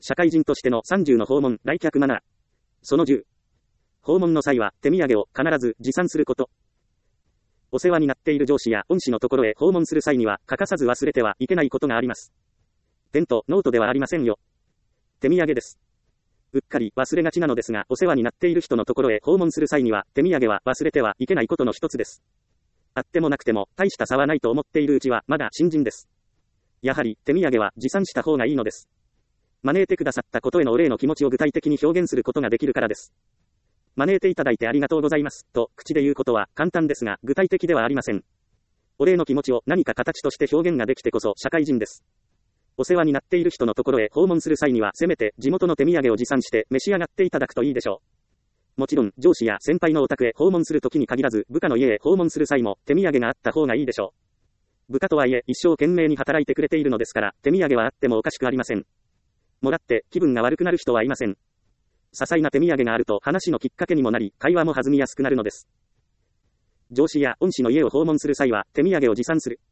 社会人としての30の訪問、来客マナー。その10。訪問の際は手土産を必ず持参すること。お世話になっている上司や恩師のところへ訪問する際には欠かさず忘れてはいけないことがあります。ペンとノートではありませんよ。手土産です。うっかり忘れがちなのですが、お世話になっている人のところへ訪問する際には手土産は忘れてはいけないことの一つです。あってもなくても大した差はないと思っているうちはまだ新人です。やはり手土産は持参した方がいいのです。招いてくださったことへのお礼の気持ちを具体的に表現することができるからです。招いていただいてありがとうございます、と口で言うことは簡単ですが具体的ではありません。お礼の気持ちを何か形として表現ができてこそ社会人です。お世話になっている人のところへ訪問する際にはせめて地元の手土産を持参して召し上がっていただくといいでしょう。もちろん上司や先輩のお宅へ訪問するときに限らず部下の家へ訪問する際も手土産があった方がいいでしょう。部下とはいえ一生懸命に働いてくれているのですから手土産はあってもおかしくありません。もらって気分が悪くなる人はいません。些細な手土産があると話のきっかけにもなり会話も弾みやすくなるのです。上司や恩師の家を訪問する際は手土産を持参する。